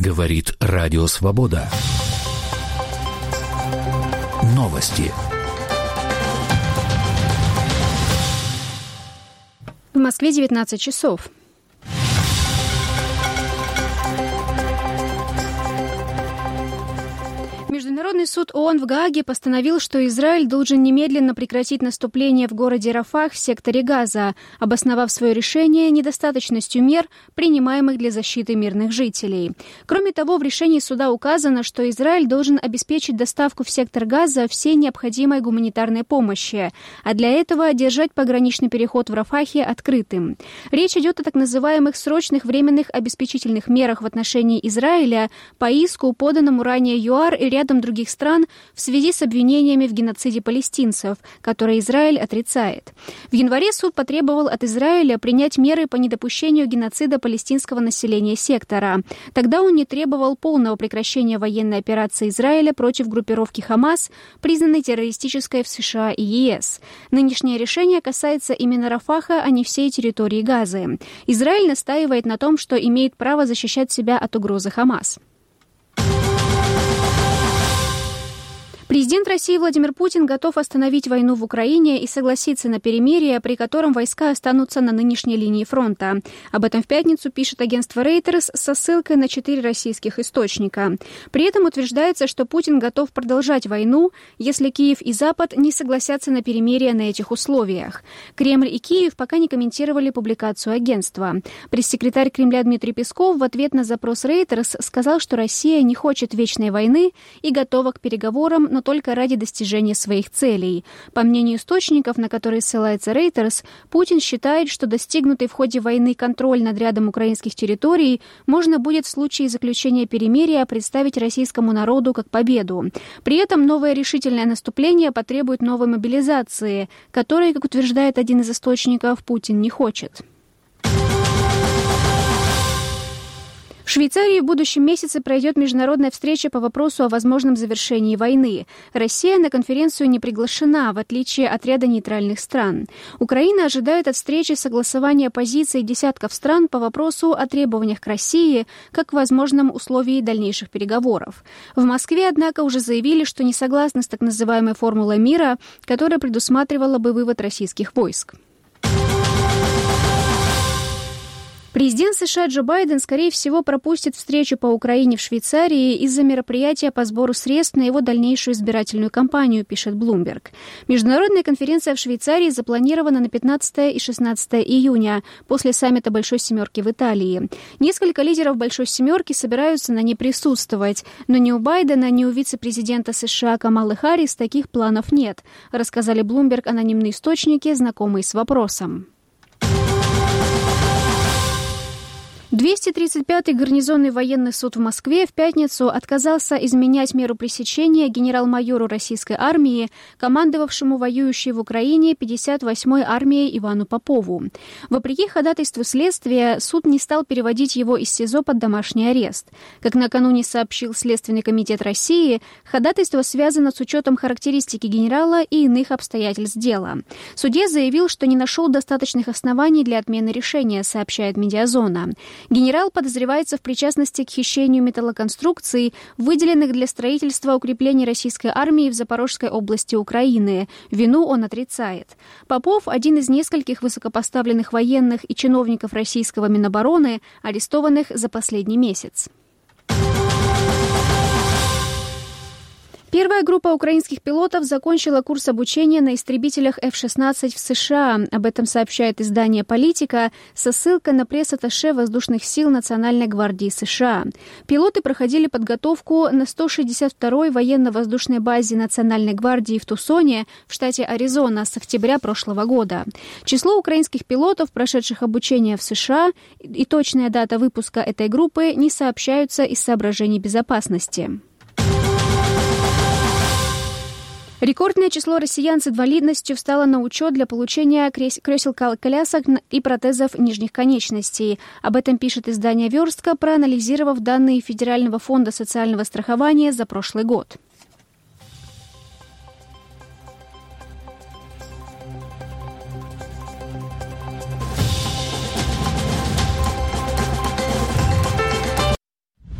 Говорит Радио Свобода. Новости. В Москве 19 часов. Международный суд ООН в Гааге постановил, что Израиль должен немедленно прекратить наступление в городе Рафах в секторе Газа, обосновав свое решение недостаточностью мер, принимаемых для защиты мирных жителей. Кроме того, в решении суда указано, что Израиль должен обеспечить доставку в сектор Газа всей необходимой гуманитарной помощи, а для этого держать пограничный переход в Рафахе открытым. Речь идет о так называемых срочных временных обеспечительных мерах в отношении Израиля по иску, поданному ранее ЮАР и рядом других стран в связи с обвинениями в геноциде палестинцев, которые Израиль отрицает. В январе суд потребовал от Израиля принять меры по недопущению геноцида палестинского населения сектора. Тогда он не требовал полного прекращения военной операции Израиля против группировки Хамас, признанной террористической в США и ЕС. Нынешнее решение касается именно Рафаха, а не всей территории Газы. Израиль настаивает на том, что имеет право защищать себя от угрозы Хамас. Президент России Владимир Путин готов остановить войну в Украине и согласиться на перемирие, при котором войска останутся на нынешней линии фронта. Об этом в пятницу пишет агентство Reuters со ссылкой на 4 российских источника. При этом утверждается, что Путин готов продолжать войну, если Киев и Запад не согласятся на перемирие на этих условиях. Кремль и Киев пока не комментировали публикацию агентства. Пресс-секретарь Кремля Дмитрий Песков в ответ на запрос Reuters сказал, что Россия не хочет вечной войны и готова к переговорам, но только ради достижения своих целей. По мнению источников, на которые ссылается Reuters, Путин считает, что достигнутый в ходе войны контроль над рядом украинских территорий можно будет в случае заключения перемирия представить российскому народу как победу. При этом новое решительное наступление потребует новой мобилизации, которой, как утверждает один из источников, Путин не хочет. В Швейцарии в будущем месяце пройдет международная встреча по вопросу о возможном завершении войны. Россия на конференцию не приглашена, в отличие от ряда нейтральных стран. Украина ожидает от встречи согласования позиций десятков стран по вопросу о требованиях к России как возможном условии дальнейших переговоров. В Москве, однако, уже заявили, что не согласны с так называемой формулой мира, которая предусматривала бы вывод российских войск. Президент США Джо Байден, скорее всего, пропустит встречу по Украине в Швейцарии из-за мероприятия по сбору средств на его дальнейшую избирательную кампанию, пишет Bloomberg. Международная конференция в Швейцарии запланирована на 15 и 16 июня, после саммита Большой Семерки в Италии. Несколько лидеров Большой Семерки собираются на ней присутствовать, но ни у Байдена, ни у вице-президента США Камалы Харрис таких планов нет, рассказали Bloomberg анонимные источники, знакомые с вопросом. 235-й гарнизонный военный суд в Москве в пятницу отказался изменять меру пресечения генерал-майору российской армии, командовавшему воюющей в Украине 58-й армией Ивану Попову. Вопреки ходатайству следствия, суд не стал переводить его из СИЗО под домашний арест. Как накануне сообщил Следственный комитет России, ходатайство связано с учетом характеристики генерала и иных обстоятельств дела. Судья заявил, что не нашел достаточных оснований для отмены решения, сообщает «Медиазона». Генерал подозревается в причастности к хищению металлоконструкций, выделенных для строительства укреплений российской армии в Запорожской области Украины. Вину он отрицает. Попов, один из нескольких высокопоставленных военных и чиновников российского Минобороны, арестованных за последний месяц. Первая группа украинских пилотов закончила курс обучения на истребителях F-16 в США. Об этом сообщает издание «Политика» со ссылкой на пресс-атташе воздушных сил Национальной гвардии США. Пилоты проходили подготовку на 162-й военно-воздушной базе Национальной гвардии в Тусоне, в штате Аризона, с октября прошлого года. Число украинских пилотов, прошедших обучение в США, и точная дата выпуска этой группы не сообщаются из соображений безопасности. Рекордное число россиян с инвалидностью встало на учет для получения кресел-колясок и протезов нижних конечностей. Об этом пишет издание «Верстка», проанализировав данные Федерального фонда социального страхования за прошлый год.